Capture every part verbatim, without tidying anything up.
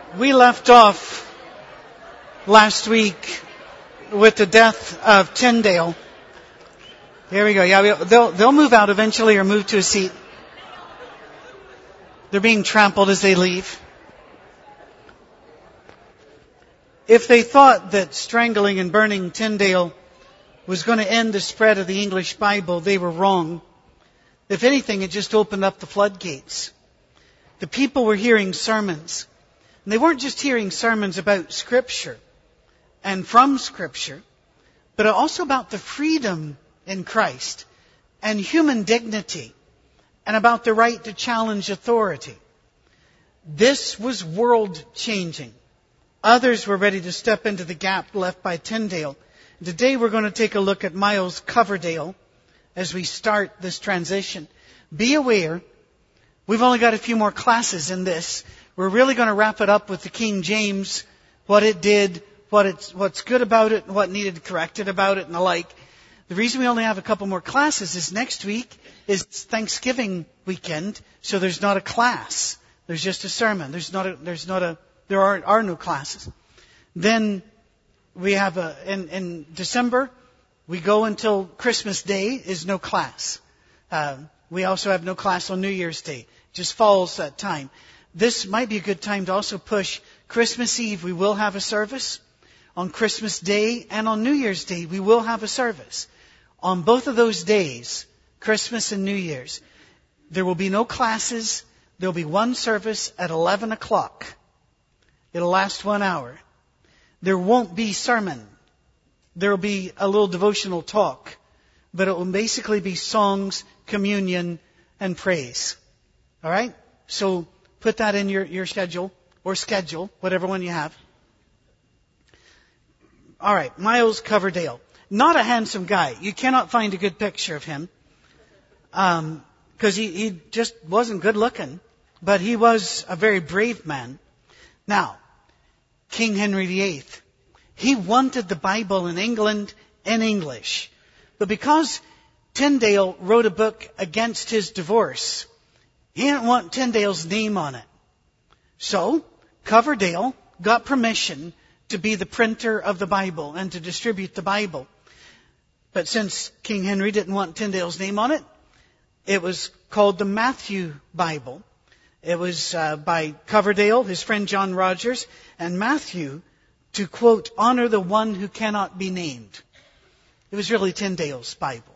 We left off last week with the death of Tyndale. Here we go. Yeah, we, they'll they'll move out eventually or move to a seat. They're being trampled as they leave. If they thought that strangling and burning Tyndale was going to end the spread of the English Bible, they were wrong. If anything, it just opened up the floodgates. The people were hearing sermons. And they weren't just hearing sermons about Scripture and from Scripture, but also about the freedom in Christ and human dignity and about the right to challenge authority. This was world-changing. Others were ready to step into the gap left by Tyndale. Today we're going to take a look at Miles Coverdale as we start this transition. Be aware, we've only got a few more classes in this. We're really going to wrap it up with the King James, what it did, what it's, what's good about it, and what needed corrected about it, and the like. The reason we only have a couple more classes is next week is Thanksgiving weekend, so there's not a class. There's just a sermon. There's not a, there's not a, there are, are no classes. Then we have a, in, in December, we go until Christmas Day is no class. Uh, we also have no class on New Year's Day. It just falls that time. This might be a good time to also push Christmas Eve. We will have a service. On Christmas Day and on New Year's Day, we will have a service. On both of those days, Christmas and New Year's, there will be no classes. There will be one service at eleven o'clock. It'll last one hour. There won't be sermon. There will be a little devotional talk, but it will basically be songs, communion, and praise. All right? So put that in your, your schedule, or schedule, whatever one you have. All right, Miles Coverdale. Not a handsome guy. You cannot find a good picture of him. Um, because he, he just wasn't good looking. But he was a very brave man. Now, King Henry the Eighth. He wanted the Bible in England in English. But because Tyndale wrote a book against his divorce, he didn't want Tyndale's name on it. So, Coverdale got permission to be the printer of the Bible and to distribute the Bible. But since King Henry didn't want Tyndale's name on it, it was called the Matthew Bible. It was uh, by Coverdale, his friend John Rogers, and Matthew to, quote, honor the one who cannot be named. It was really Tyndale's Bible.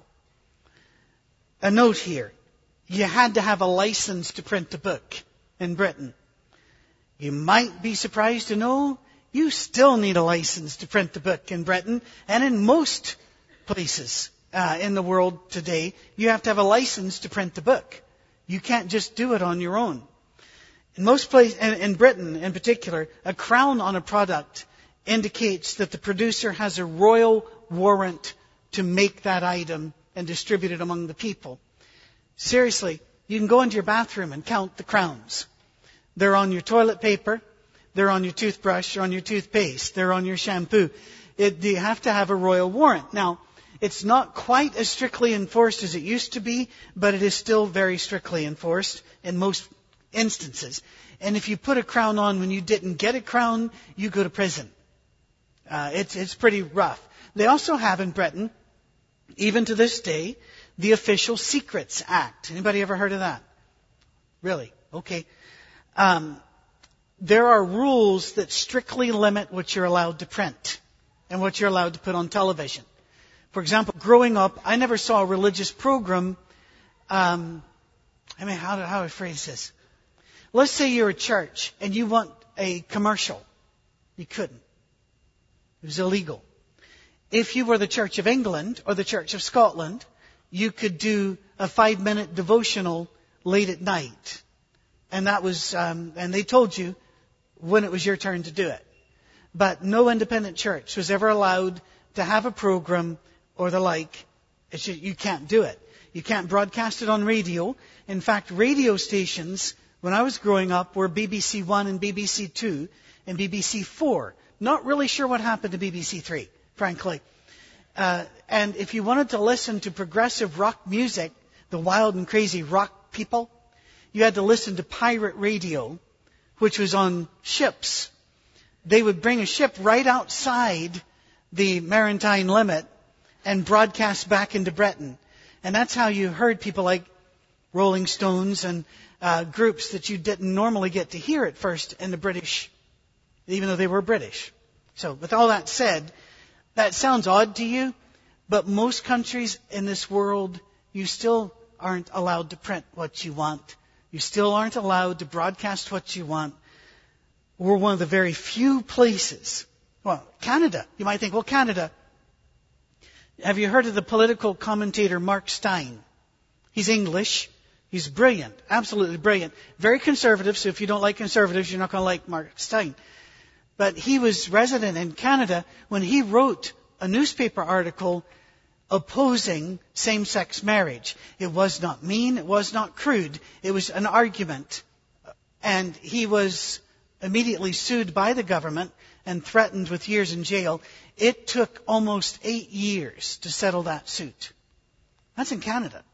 A note here. You had to have a license to print a book in Britain. You might be surprised to know you still need a license to print a book in Britain, and in most places uh, in the world today, you have to have a license to print a book. You can't just do it on your own. In most places, in, in Britain in particular, a crown on a product indicates that the producer has a royal warrant to make that item and distribute it among the people. Seriously, you can go into your bathroom and count the crowns. They're on your toilet paper, they're on your toothbrush, or on your toothpaste, they're on your shampoo. It, you have to have a royal warrant. Now, it's not quite as strictly enforced as it used to be, but it is still very strictly enforced in most instances. And if you put a crown on when you didn't get a crown, you go to prison. Uh, it's, it's pretty rough. They also have in Britain, even to this day, the Official Secrets Act. Anybody ever heard of that? Really? Okay. Um, there are rules that strictly limit what you're allowed to print and what you're allowed to put on television. For example, growing up, I never saw a religious program. Um, I mean, how do, how do I phrase this? Let's say you're a church and you want a commercial. You couldn't. It was illegal. If you were the Church of England or the Church of Scotland, you could do a five-minute devotional late at night. And that was, um, and they told you when it was your turn to do it. But no independent church was ever allowed to have a program or the like. It's just, you can't do it. You can't broadcast it on radio. In fact, radio stations, when I was growing up, were B B C One and B B C Two and B B C Four. Not really sure what happened to B B C Three, frankly. Uh, and if you wanted to listen to progressive rock music, the wild and crazy rock people, you had to listen to pirate radio which was on ships. They would bring a ship right outside the maritime limit and broadcast back into Britain. And that's how you heard people like Rolling Stones and uh, groups that you didn't normally get to hear at first in the British, even though they were British. So with all that said, that sounds odd to you, but most countries in this world, you still aren't allowed to print what you want. You still aren't allowed to broadcast what you want. We're one of the very few places. Well, Canada. You might think, well, Canada. Have you heard of the political commentator Mark Steyn? He's English. He's brilliant. Absolutely brilliant. Very conservative, so if you don't like conservatives, you're not going to like Mark Steyn. But he was resident in Canada when he wrote a newspaper article opposing same-sex marriage. It was not mean. It was not crude. It was an argument. And he was immediately sued by the government and threatened with years in jail. It took almost eight years to settle that suit. That's in Canada.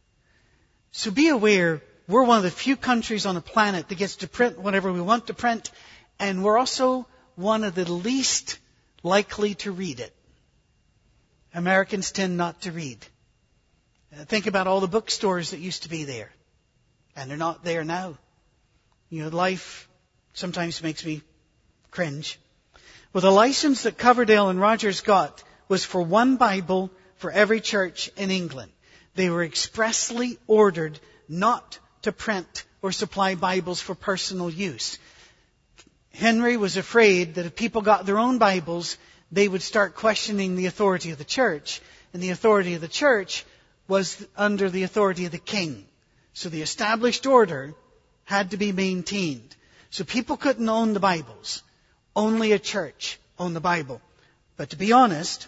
So be aware, we're one of the few countries on the planet that gets to print whatever we want to print, and we're also one of the least likely to read it. Americans tend not to read. Uh, think about all the bookstores that used to be there, and they're not there now. You know, life sometimes makes me cringe. Well, the license that Coverdale and Rogers got was for one Bible for every church in England. They were expressly ordered not to print or supply Bibles for personal use. Henry was afraid that if people got their own Bibles, they would start questioning the authority of the church. And the authority of the church was under the authority of the king. So the established order had to be maintained. So people couldn't own the Bibles. Only a church owned the Bible. But to be honest,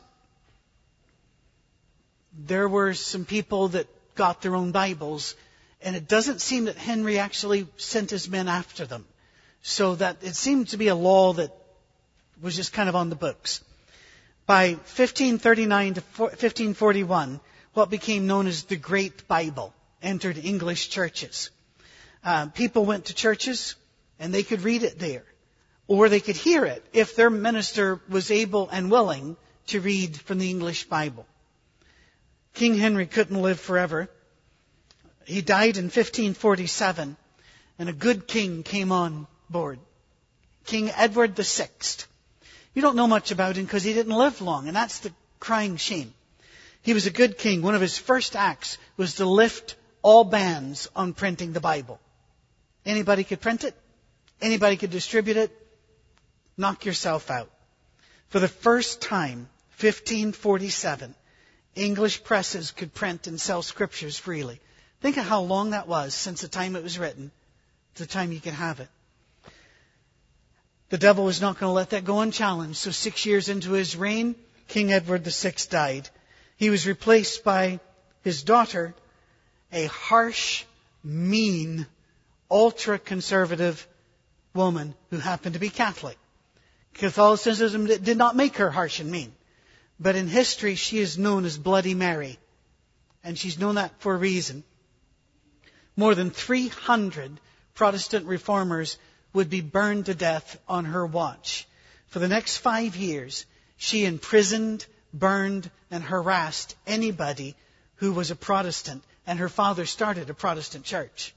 there were some people that got their own Bibles, and it doesn't seem that Henry actually sent his men after them. So that it seemed to be a law that was just kind of on the books. By fifteen thirty-nine to fifteen forty-one, what became known as the Great Bible entered English churches. Uh, people went to churches, and they could read it there. Or they could hear it if their minister was able and willing to read from the English Bible. King Henry couldn't live forever. He died in fifteen forty-seven, and a good king came on board. King Edward the Sixth. You don't know much about him because he didn't live long, and that's the crying shame. He was a good king. One of his first acts was to lift all bans on printing the Bible. Anybody could print it. Anybody could distribute it. Knock yourself out. For the first time, fifteen forty-seven, English presses could print and sell scriptures freely. Think of how long that was since the time it was written to the time you could have it. The devil was not going to let that go unchallenged. So six years into his reign, King Edward the Sixth died. He was replaced by his daughter, a harsh, mean, ultra-conservative woman who happened to be Catholic. Catholicism did not make her harsh and mean. But in history, she is known as Bloody Mary. And she's known that for a reason. More than three hundred Protestant reformers would be burned to death on her watch. For the next five years, she imprisoned, burned, and harassed anybody who was a Protestant. And her father started a Protestant church.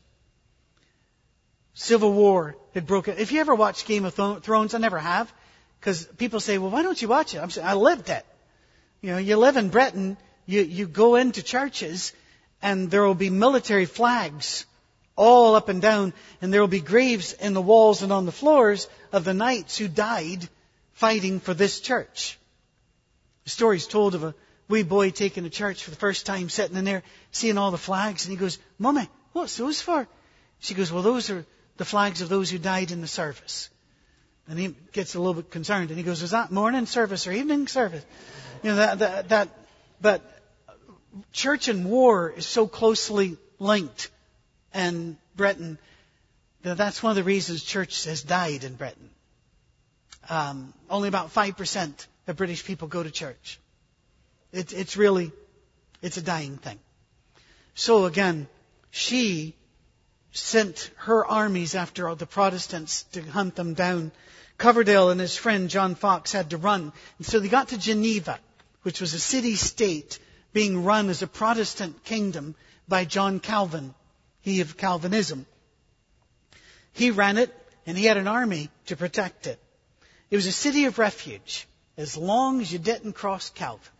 Civil War had broken. If you ever watched Game of Thrones, I never have. Because people say, well, why don't you watch it? I'm saying, I lived it. You know, you live in Britain, you, you go into churches, and there will be military flags all up and down, and there will be graves in the walls and on the floors of the knights who died fighting for this church. The story's told of a wee boy taking a church for the first time, sitting in there, seeing all the flags, and he goes, Mummy, what's those for? She goes, well, those are the flags of those who died in the service. And he gets a little bit concerned, and he goes, is that morning service or evening service? You know, that, that, that, but church and war is so closely linked in Britain that that's one of the reasons church has died in Britain. Um, only about five percent of British people go to church. It, it's really, it's a dying thing. So again, she sent her armies after all the Protestants to hunt them down. Coverdale and his friend John Fox had to run. And so they got to Geneva, which was a city-state being run as a Protestant kingdom by John Calvin, he of Calvinism. He ran it, and he had an army to protect it. It was a city of refuge, as long as you didn't cross Calvin.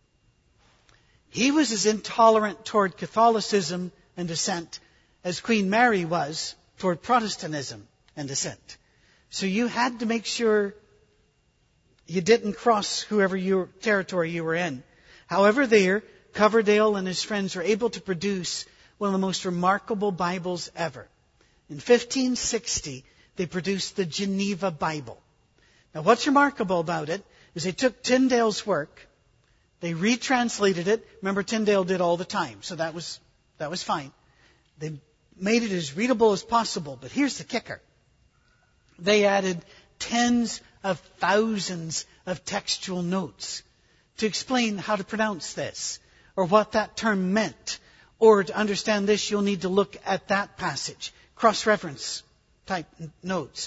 He was as intolerant toward Catholicism and dissent as Queen Mary was toward Protestantism and dissent. So you had to make sure you didn't cross whoever your territory you were in. However, there, Coverdale and his friends were able to produce one of the most remarkable Bibles ever. In fifteen sixty, they produced the Geneva Bible. Now, what's remarkable about it is they took Tyndale's work, they retranslated it. Remember, Tyndale did all the time, so that was that was fine. They made it as readable as possible, but here's the kicker. They added tens of thousands of textual notes to explain how to pronounce this, or what that term meant. Or to understand this, you'll need to look at that passage. Cross-reference type notes.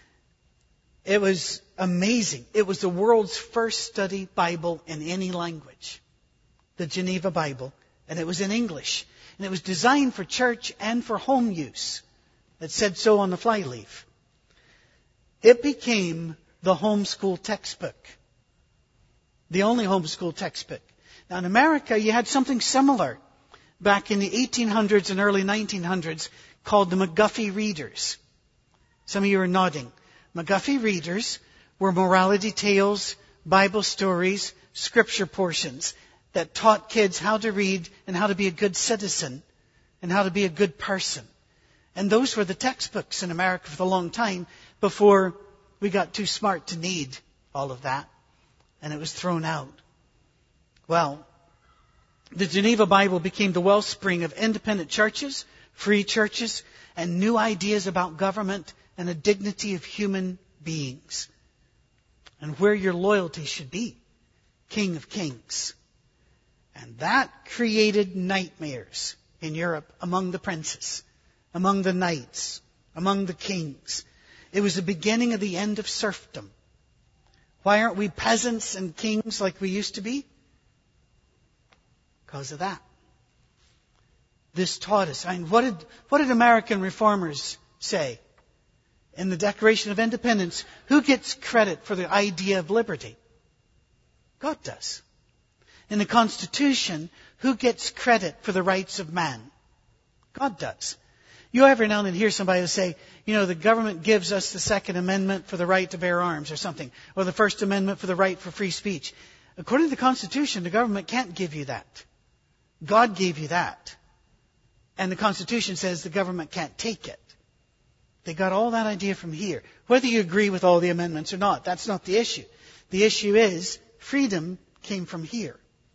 It was amazing. It was the world's first study Bible in any language. The Geneva Bible. And it was in English. And it was designed for church and for home use. It said so on the flyleaf. It became the homeschool textbook. The only homeschool textbook. Now in America, you had something similar back in the eighteen hundreds and early nineteen hundreds called the McGuffey Readers. Some of you are nodding. McGuffey Readers were morality tales, Bible stories, scripture portions that taught kids how to read and how to be a good citizen and how to be a good person. And those were the textbooks in America for a long time before we got too smart to need all of that. And it was thrown out. Well, the Geneva Bible became the wellspring of independent churches, free churches, and new ideas about government and the dignity of human beings. And where your loyalty should be. King of Kings. And that created nightmares in Europe among the princes, among the knights, among the kings. It was the beginning of the end of serfdom. Why aren't we peasants and kings like we used to be? Because of that. This taught us. I mean, what did, what did American reformers say? In the Declaration of Independence, who gets credit for the idea of liberty? God does. In the Constitution, who gets credit for the rights of man? God does. You every now and then hear somebody say, you know, the government gives us the Second Amendment for the right to bear arms or something, or the First Amendment for the right for free speech. According to the Constitution, the government can't give you that. God gave you that. And the Constitution says the government can't take it. They got all that idea from here. Whether you agree with all the amendments or not, that's not the issue. The issue is freedom came from here.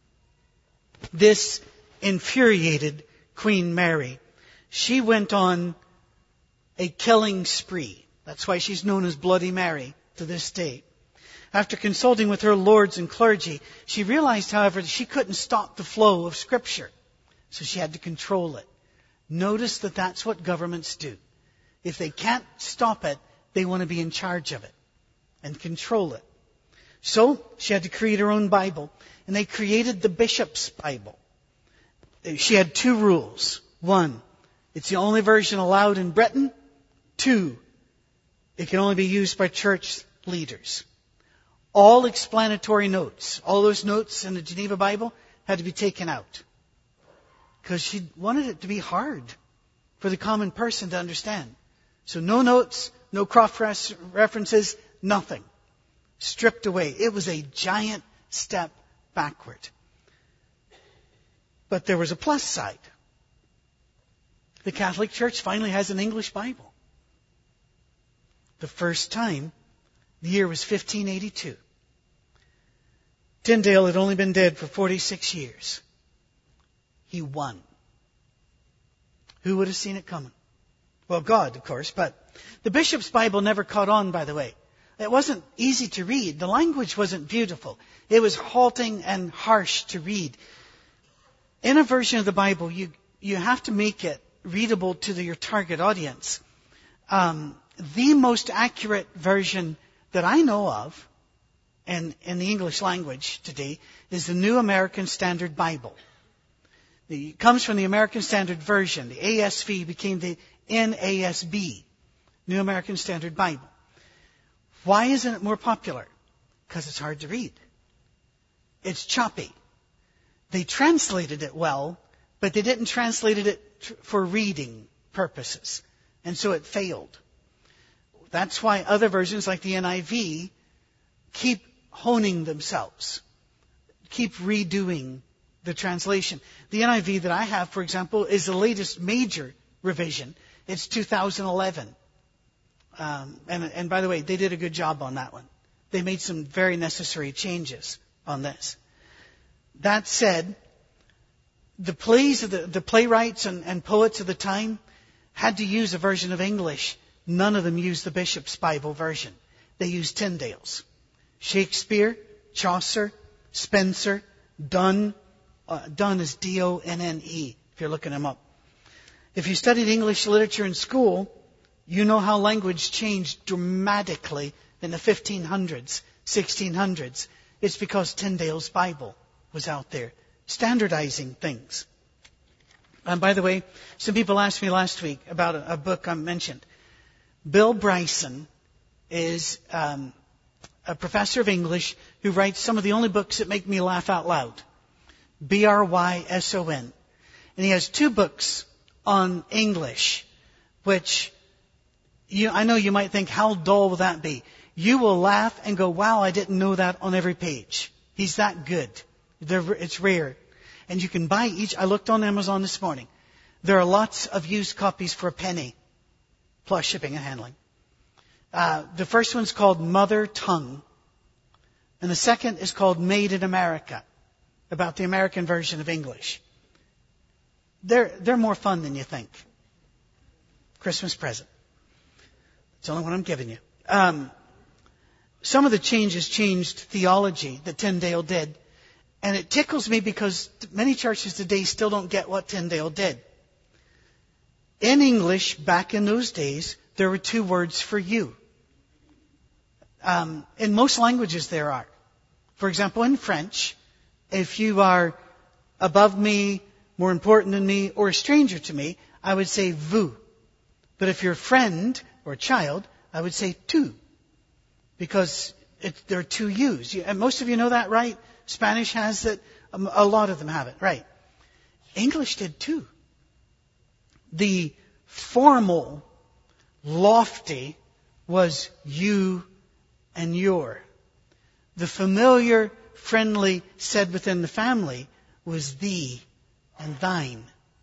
This infuriated Queen Mary. She went on a killing spree. That's why she's known as Bloody Mary to this day. After consulting with her lords and clergy, she realized, however, that she couldn't stop the flow of Scripture. So she had to control it. Notice that that's what governments do. If they can't stop it, they want to be in charge of it and control it. So she had to create her own Bible. And they created the Bishop's Bible. She had two rules. One, it's the only version allowed in Britain. Two, it can only be used by church leaders. All explanatory notes, all those notes in the Geneva Bible had to be taken out. Because she wanted it to be hard for the common person to understand. So no notes, no cross references, nothing. Stripped away. It was a giant step backward. But there was a plus side. The Catholic Church finally has an English Bible. The first time, the year was fifteen eighty-two. Tyndale had only been dead for forty-six years. He won. Who would have seen it coming? Well, God, of course, but the Bishop's Bible never caught on, by the way. It wasn't easy to read. The language wasn't beautiful. It was halting and harsh to read. In a version of the Bible, you, you have to make it readable to the, your target audience. Um, the most accurate version that I know of in, in the English language today is the New American Standard Bible. The, it comes from the American Standard Version. The A S V became the N A S B, New American Standard Bible. Why isn't it more popular? Because it's hard to read. It's choppy. They translated it well, but they didn't translate it tr- for reading purposes. And so it failed. That's why other versions like the N I V keep honing themselves, keep redoing the translation. The N I V that I have, for example, is the latest major revision. It's two thousand eleven. Um, and, and by the way, they did a good job on that one. They made some very necessary changes on this. That said, the plays of the, the playwrights and, and poets of the time had to use a version of English. None of them used the Bishop's Bible version. They used Tyndale's. Shakespeare, Chaucer, Spencer, Donne. Uh, Donne is D O N N E, if you're looking him up. If you studied English literature in school, you know how language changed dramatically in the fifteen hundreds, sixteen hundreds. It's because Tyndale's Bible was out there, standardizing things. And by the way, some people asked me last week about a, a book I mentioned. Bill Bryson is um, a professor of English who writes some of the only books that make me laugh out loud. B R Y S O N. And he has two books on English, which you, I know you might think, how dull will that be? You will laugh and go, wow, I didn't know that on every page. He's that good. They're, it's rare. And you can buy each. I looked on Amazon this morning. There are lots of used copies for a penny, plus shipping and handling. Uh, the first one's called Mother Tongue. And the second is called Made in America, about the American version of English. They're, they're more fun than you think. Christmas present. It's the only one I'm giving you. Um, some of the changes changed theology that Tyndale did. And it tickles me because many churches today still don't get what Tyndale did. In English, back in those days, there were two words for you. Um, in most languages there are. For example, in French, if you are above me, more important than me, or a stranger to me, I would say vous. But if you're a friend or a child, I would say tu. Because it, there are two yous. You, and most of you know that, right? Spanish has it. Um, a lot of them have it, right? English did too. The formal, lofty was you and your. The familiar, friendly, said within the family was thee and thine.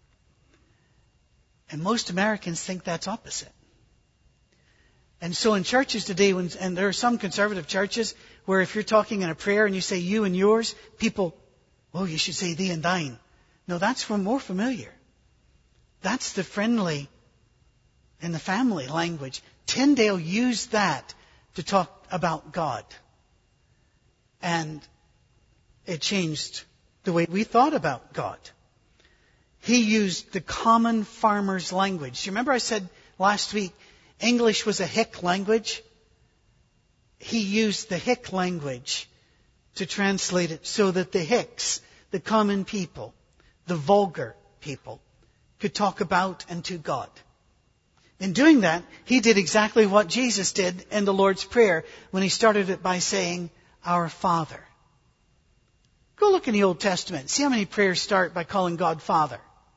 And most Americans think that's opposite. And so in churches today, when, and there are some conservative churches where if you're talking in a prayer and you say you and yours, people, oh, you should say thee and thine. No, that's for more familiar. That's the friendly and the family language. Tyndale used that to talk about God. And it changed the way we thought about God. He used the common farmer's language. Do you remember I said last week, English was a hick language? He used the hick language to translate it so that the hicks, the common people, the vulgar people, could talk about and to God. In doing that, he did exactly what Jesus did in the Lord's Prayer when he started it by saying, Our Father. Go look in the Old Testament. See how many prayers start by calling God Father.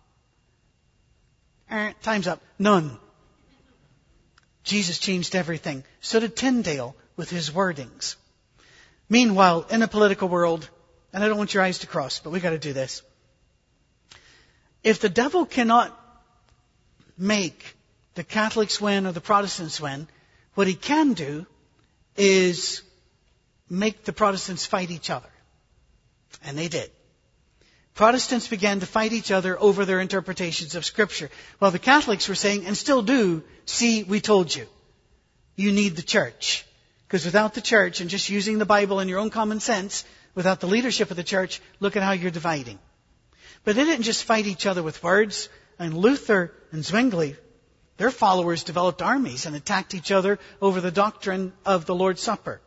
Eh, time's up. None. Jesus changed everything. So did Tyndale with his wordings. Meanwhile, in a political world, and I don't want your eyes to cross, but we've got to do this. If the devil cannot make the Catholics win or the Protestants win, what he can do is make the Protestants fight each other. And they did. Protestants began to fight each other over their interpretations of Scripture, while the Catholics were saying, and still do, see, we told you. You need the church. Because without the church and just using the Bible and your own common sense, without the leadership of the church, look at how you're dividing. But they didn't just fight each other with words. and Luther and Zwingli, their followers developed armies and attacked each other over the doctrine of the Lord's Supper.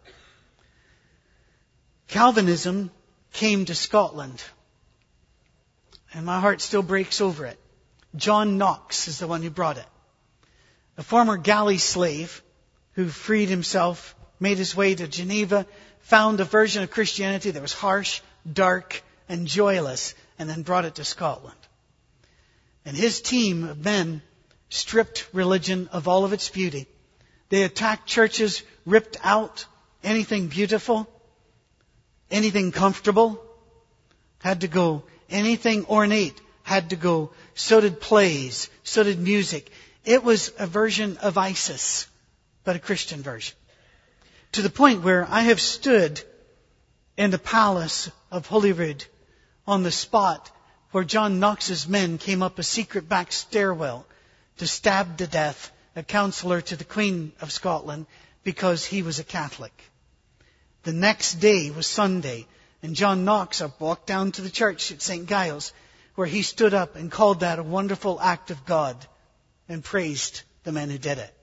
Calvinism came to Scotland, and my heart still breaks over it. John Knox is the one who brought it. A former galley slave who freed himself, made his way to Geneva, found a version of Christianity that was harsh, dark, and joyless, and then brought it to Scotland. And his team of men stripped religion of all of its beauty. They attacked churches, ripped out anything beautiful, anything comfortable, had to go. Anything ornate had to go. So did plays, so did music. It was a version of ISIS, but a Christian version. To the point where I have stood in the palace of Holyrood on the spot where John Knox's men came up a secret back stairwell to stab to death a counselor to the Queen of Scotland because he was a Catholic. The next day was Sunday, and John Knox walked down to the church at Saint Giles, where he stood up and called that a wonderful act of God and praised the men who did it.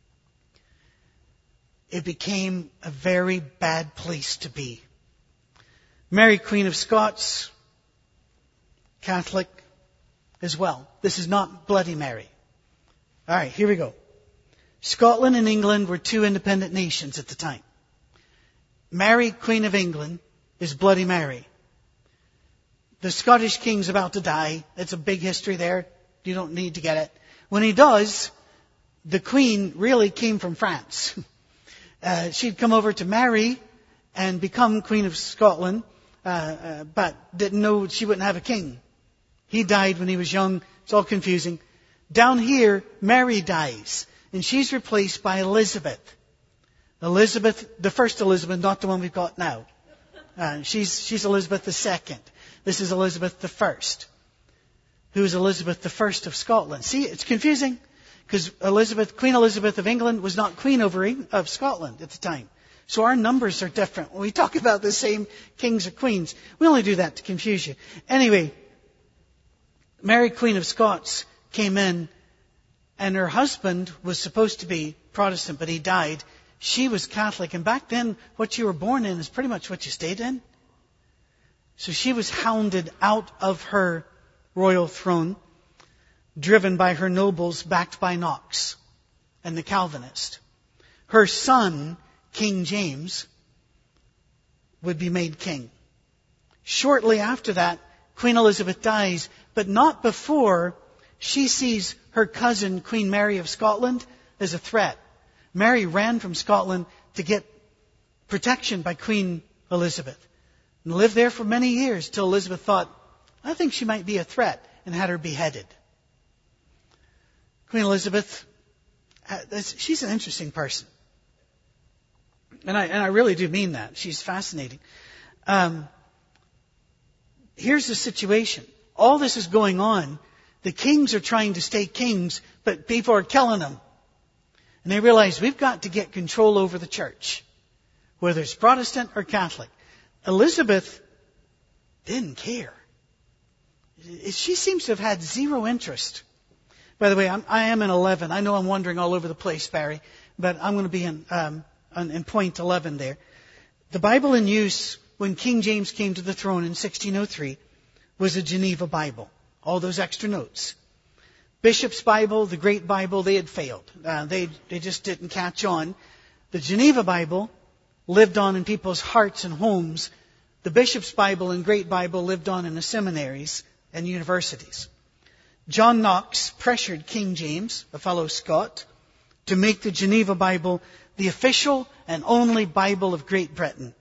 It became a very bad place to be. Mary, Queen of Scots, Catholic as well. This is not Bloody Mary. All right, here we go. Scotland and England were two independent nations at the time. Mary, Queen of England, is Bloody Mary. The Scottish king's about to die. It's a big history there. You don't need to get it. When he does, the Queen really came from France. uh, she'd come over to marry and become Queen of Scotland, uh, uh, but didn't know she wouldn't have a king. He died when he was young. It's all confusing. Down here, Mary dies, and she's replaced by Elizabeth. Elizabeth, the first Elizabeth, not the one we've got now. Uh, she's, she's Elizabeth the Second. This is Elizabeth the First. Who is Elizabeth the First of Scotland? See, it's confusing, because Elizabeth, Queen Elizabeth of England was not Queen over Eng- of Scotland at the time. So our numbers are different when we talk about the same kings or queens. We only do that to confuse you. Anyway, Mary, Queen of Scots, came in, and her husband was supposed to be Protestant, but he died. She was Catholic, and back then, what you were born in is pretty much what you stayed in. So she was hounded out of her royal throne, driven by her nobles, backed by Knox and the Calvinist. Her son, King James, would be made king. Shortly after that, Queen Elizabeth dies, but not before she sees her cousin, Queen Mary of Scotland, as a threat. Mary ran from Scotland to get protection by Queen Elizabeth and lived there for many years till Elizabeth thought, I think she might be a threat, and had her beheaded. Queen Elizabeth, she's an interesting person. And I, and I really do mean that. She's fascinating. Um, here's the situation. All this is going on. The kings are trying to stay kings, but people are killing them. And they realize we've got to get control over the church, whether it's Protestant or Catholic. Elizabeth didn't care. She seems to have had zero interest. By the way, I'm, I am in eleven. I know I'm wandering all over the place, Barry, but I'm going to be in, um, in point eleven there. The Bible in use when King James came to the throne in sixteen oh three was a Geneva Bible. All those extra notes. Bishop's Bible, the Great Bible, they had failed. Uh, they, they just didn't catch on. The Geneva Bible lived on in people's hearts and homes. The Bishop's Bible and Great Bible lived on in the seminaries and universities. John Knox pressured King James, a fellow Scot, to make the Geneva Bible the official and only Bible of Great Britain.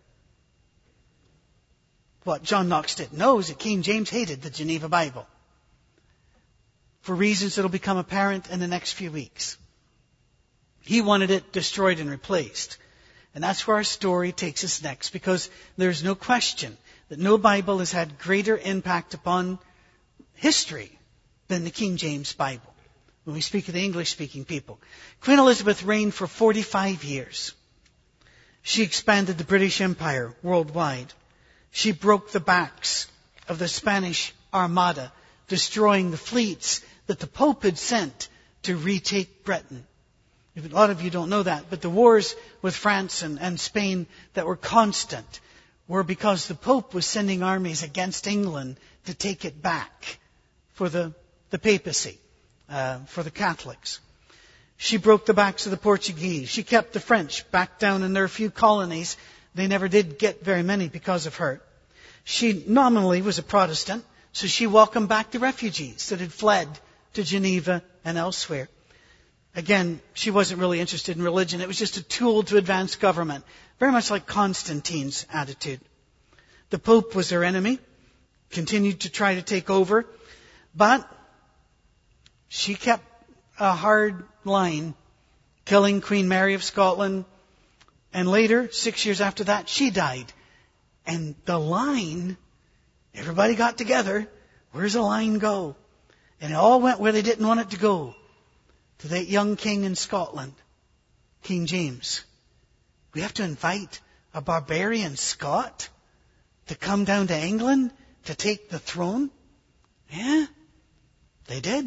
What John Knox didn't know is that King James hated the Geneva Bible, for reasons that will become apparent in the next few weeks. He wanted it destroyed and replaced. And that's where our story takes us next, because there's no question that no Bible has had greater impact upon history than the King James Bible, when we speak of the English-speaking people. Queen Elizabeth reigned for forty-five years. She expanded the British Empire worldwide. She broke the backs of the Spanish Armada, destroying the fleets that the Pope had sent to retake Britain. A lot of you don't know that, but the wars with France and, and Spain that were constant were because the Pope was sending armies against England to take it back for the, the papacy, uh, for the Catholics. She broke the backs of the Portuguese. She kept the French back down in their few colonies. They never did get very many because of her. She nominally was a Protestant, so she welcomed back the refugees that had fled to Geneva and elsewhere. Again, she wasn't really interested in religion. It was just a tool to advance government, very much like Constantine's attitude. The Pope was her enemy, continued to try to take over, but she kept a hard line, killing Queen Mary of Scotland, and later, six years after that, she died. And the line, everybody got together, where's the line go? And it all went where they didn't want it to go. To that young king in Scotland, King James. We have to invite a barbarian Scot to come down to England to take the throne? Yeah, they did.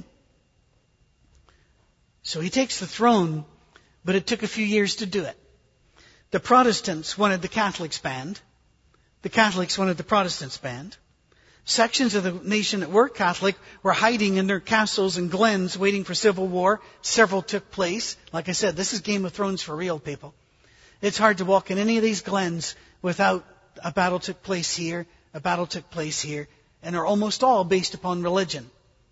So he takes the throne, but it took a few years to do it. The Protestants wanted the Catholics banned. The Catholics wanted the Protestants banned. Sections of the nation that were Catholic were hiding in their castles and glens waiting for civil war. Several took place. Like I said, this is Game of Thrones for real, people. It's hard to walk in any of these glens without a battle took place here, a battle took place here, and are almost all based upon religion.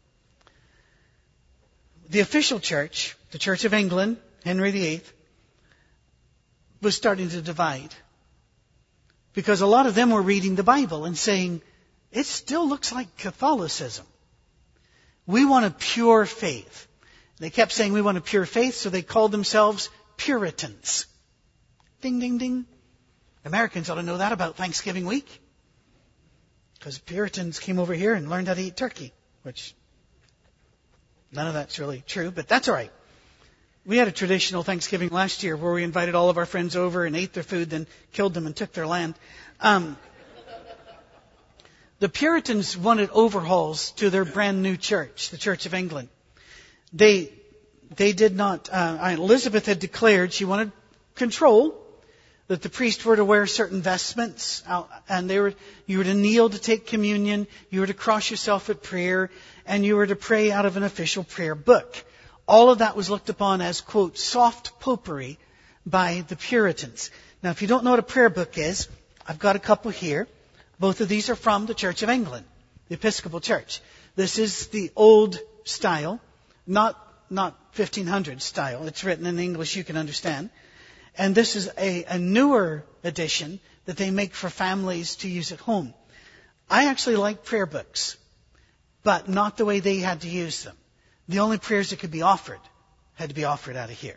The official church, the Church of England, Henry the Eighth, was starting to divide. Because a lot of them were reading the Bible and saying, it still looks like Catholicism. We want a pure faith. They kept saying we want a pure faith, so they called themselves Puritans. Ding, ding, ding. Americans ought to know that about Thanksgiving week. Because Puritans came over here and learned how to eat turkey, which none of that's really true, but that's all right. We had a traditional Thanksgiving last year where we invited all of our friends over and ate their food, then killed them and took their land. Um, the Puritans wanted overhauls to their brand new church, the Church of England. They they did not. Uh, Elizabeth had declared she wanted control, that the priests were to wear certain vestments, uh, and they were you were to kneel to take communion, you were to cross yourself at prayer, and you were to pray out of an official prayer book. All of that was looked upon as, quote, soft popery by the Puritans. Now, if you don't know what a prayer book is, I've got a couple here. Both of these are from the Church of England, the Episcopal Church. This is the old style, not not fifteen hundred style. It's written in English you can understand. And this is a, a newer edition that they make for families to use at home. I actually like prayer books, but not the way they had to use them. The only prayers that could be offered had to be offered out of here.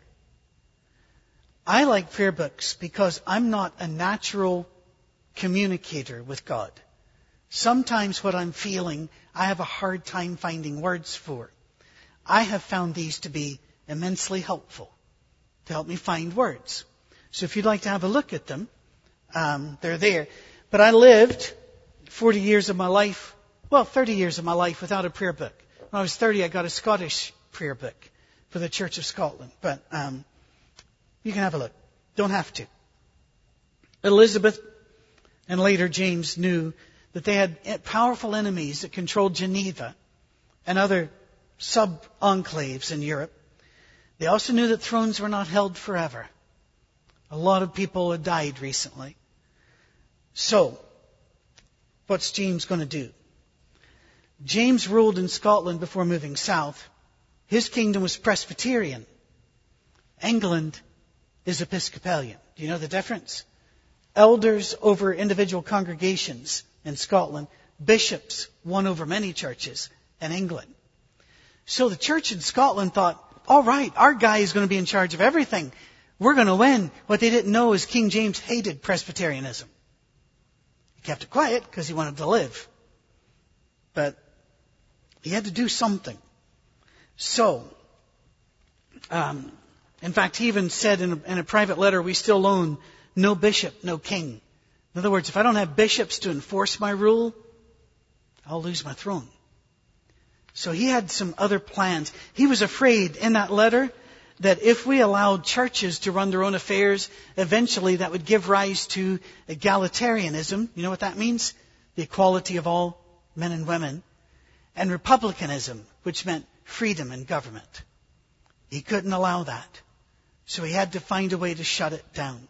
I like prayer books because I'm not a natural communicator with God. Sometimes what I'm feeling, I have a hard time finding words for. I have found these to be immensely helpful to help me find words. So if you'd like to have a look at them, um, they're there. But I lived forty years of my life, well, thirty years of my life without a prayer book. When I was thirty, I got a Scottish prayer book for the Church of Scotland. But um, you can have a look. Don't have to. Elizabeth and later James knew that they had powerful enemies that controlled Geneva and other sub-enclaves in Europe. They also knew that thrones were not held forever. A lot of people had died recently. So, what's James going to do? James ruled in Scotland before moving south. His kingdom was Presbyterian. England is Episcopalian. Do you know the difference? Elders over individual congregations in Scotland. Bishops won over many churches in England. So the church in Scotland thought, all right, our guy is going to be in charge of everything. We're going to win. What they didn't know is King James hated Presbyterianism. He kept it quiet because he wanted to live. But he had to do something. So, um, in fact, he even said in a, in a private letter, we still own no bishop, no king. In other words, if I don't have bishops to enforce my rule, I'll lose my throne. So he had some other plans. He was afraid in that letter that if we allowed churches to run their own affairs, eventually that would give rise to egalitarianism. You know what that means? The equality of all men and women. And republicanism, which meant freedom in government. He couldn't allow that. So he had to find a way to shut it down.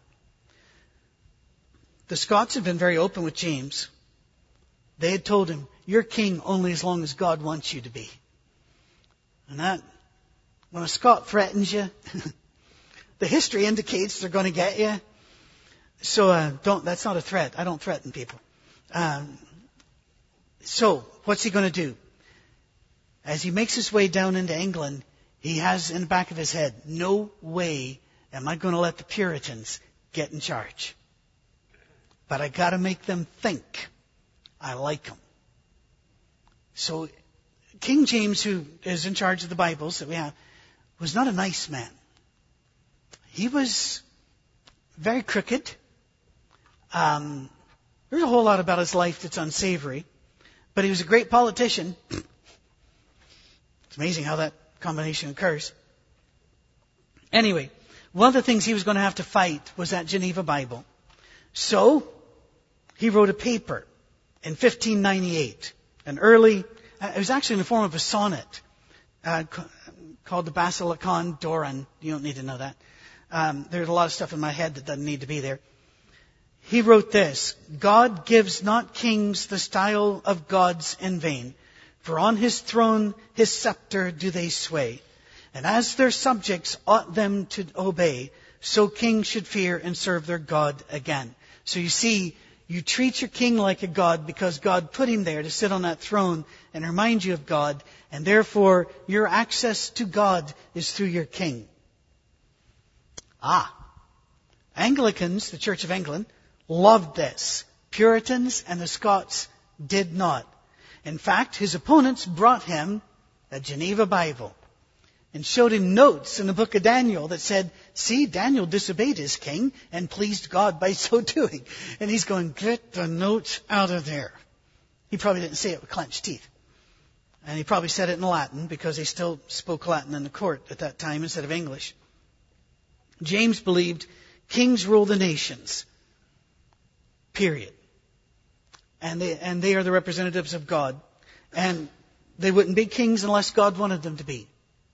The Scots had been very open with James. They had told him, you're king only as long as God wants you to be. And that, when a Scot threatens you, the history indicates they're going to get you. So uh, don't. That's not a threat. I don't threaten people. Um, so what's he going to do? As he makes his way down into England, he has in the back of his head, no way am I going to let the Puritans get in charge. But I got to make them think I like them. So King James, who is in charge of the Bibles that we have, was not a nice man. He was very crooked. Um, there's a whole lot about his life that's unsavory. But he was a great politician. It's amazing how that combination occurs. Anyway, one of the things he was going to have to fight was that Geneva Bible. So he wrote a paper in fifteen ninety-eight. An early, uh, it was actually in the form of a sonnet uh, c- called the Basilicon Doron. You don't need to know that. Um, there's a lot of stuff in my head that doesn't need to be there. He wrote this: God gives not kings the style of gods in vain, for on his throne his scepter do they sway. And as their subjects ought them to obey, so kings should fear and serve their God again. So you see, you treat your king like a god because God put him there to sit on that throne and remind you of God, and therefore your access to God is through your king. Ah, Anglicans, the Church of England, loved this. Puritans and the Scots did not. In fact, his opponents brought him a Geneva Bible and showed him notes in the book of Daniel that said, see, Daniel disobeyed his king and pleased God by so doing. And he's going, get the notes out of there. He probably didn't say it with clenched teeth. And he probably said it in Latin because they still spoke Latin in the court at that time instead of English. James believed kings rule the nations. Period. And they, and they are the representatives of God. And they wouldn't be kings unless God wanted them to be.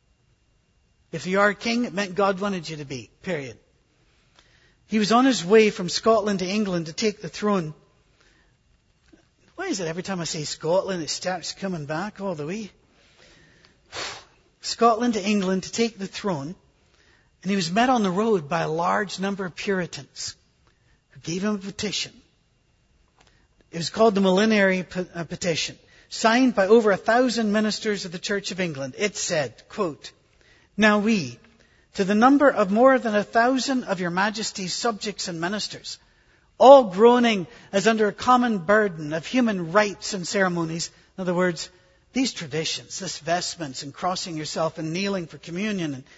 If you are a king, it meant God wanted you to be. Period. He was on his way from Scotland to England to take the throne. Why is it every time I say Scotland, it starts coming back all the way? Scotland to England to take the throne. And he was met on the road by a large number of Puritans who gave him a petition. It was called the Millenary Petition, signed by over a thousand ministers of the Church of England. It said, quote, now we, to the number of more than a thousand of your Majesty's subjects and ministers, all groaning as under a common burden of human rites and ceremonies. In other words, these traditions, this vestments and crossing yourself and kneeling for communion, and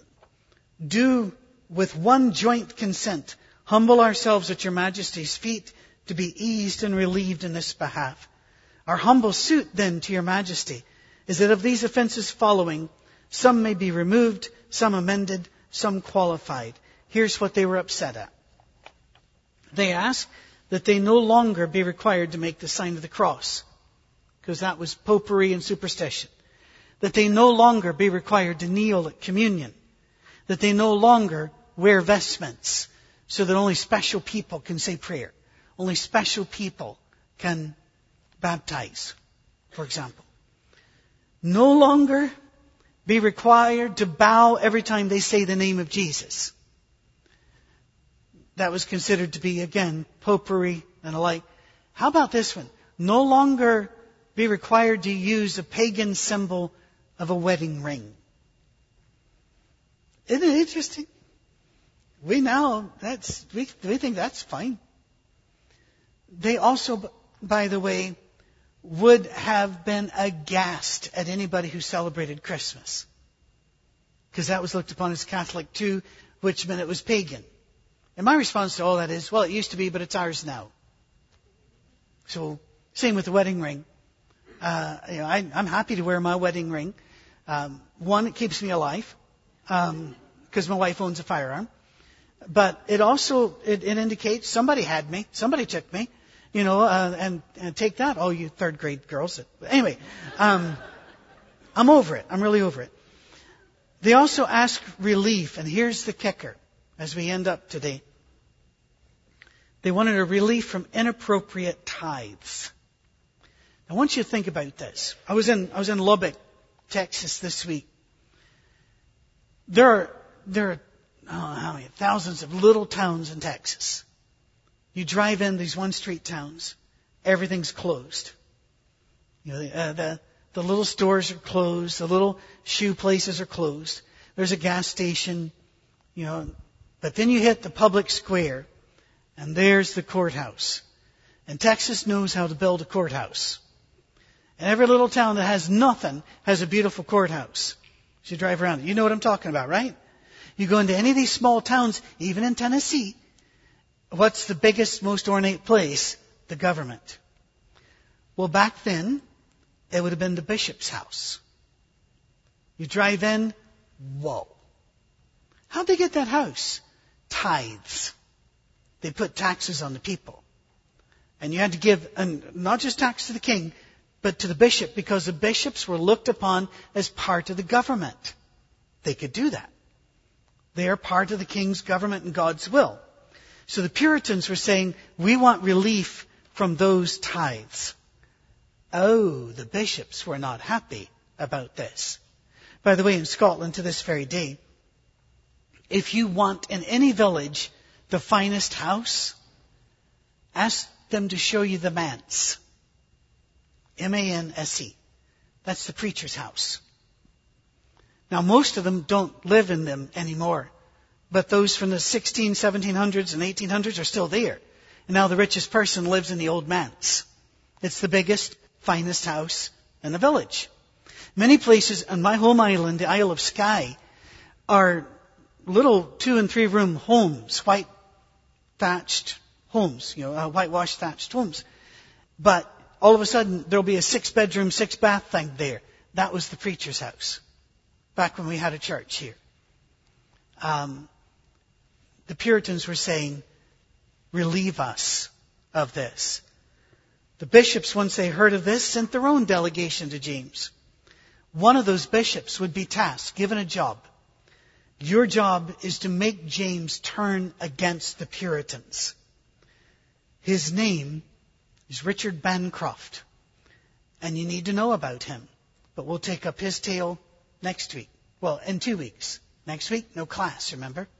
do with one joint consent humble ourselves at your Majesty's feet to be eased and relieved in this behalf. Our humble suit then to your Majesty is that of these offences following, some may be removed, some amended, some qualified. Here's what they were upset at. They asked that they no longer be required to make the sign of the cross, because that was popery and superstition. That they no longer be required to kneel at communion. That they no longer wear vestments, so that only special people can say prayer. Only special people can baptize, for example. No longer be required to bow every time they say the name of Jesus. That was considered to be, again, popery and the like. How about this one? No longer be required to use a pagan symbol of a wedding ring. Isn't it interesting? We now, that's, we, we think that's fine. They also, by the way, would have been aghast at anybody who celebrated Christmas. Because that was looked upon as Catholic too, which meant it was pagan. And my response to all that is, well, it used to be, but it's ours now. So, same with the wedding ring. Uh, you know, I, I'm happy to wear my wedding ring. Um, one, it keeps me alive, um, because my wife owns a firearm. But it also, it, it indicates somebody had me, somebody took me, you know, uh, and, and take that, all you third grade girls. Anyway, um, I'm over it. I'm really over it. They also ask relief, and here's the kicker as we end up today. They wanted a relief from inappropriate tithes. I want you to think about this. I was in, I was in Lubbock, Texas this week. There are, there are, oh, how many, thousands of little towns in Texas. You drive in these one street towns, everything's closed. You know, uh, the, the little stores are closed, the little shoe places are closed. There's a gas station, you know, but then you hit the public square, and there's the courthouse. And Texas knows how to build a courthouse. And every little town that has nothing has a beautiful courthouse. As you drive around, you know what I'm talking about, right? You go into any of these small towns, even in Tennessee, what's the biggest, most ornate place? The government. Well, back then, it would have been the bishop's house. You drive in, whoa. How'd they get that house? Tithes. They put taxes on the people. And you had to give, and not just tax to the king, but to the bishop, because the bishops were looked upon as part of the government. They could do that. They are part of the king's government and God's will. So the Puritans were saying, we want relief from those tithes. Oh, the bishops were not happy about this. By the way, in Scotland to this very day, if you want in any village the finest house, ask them to show you the manse. M A N S E. That's the preacher's house. Now, most of them don't live in them anymore. But those from the sixteen, seventeen hundreds and eighteen hundreds are still there. And now the richest person lives in the old manse. It's the biggest, finest house in the village. Many places on my home island, the Isle of Skye, are little two and three room homes, white thatched homes, you know, uh, whitewashed thatched homes. But all of a sudden, there'll be a six bedroom, six bath thing there. That was the preacher's house. Back when we had a church here. Um, the Puritans were saying, relieve us of this. The bishops, once they heard of this, sent their own delegation to James. One of those bishops would be tasked, given a job. Your job is to make James turn against the Puritans. His name is Richard Bancroft. And you need to know about him. But we'll take up his tale next week. Well, in two weeks. Next week, no class, remember?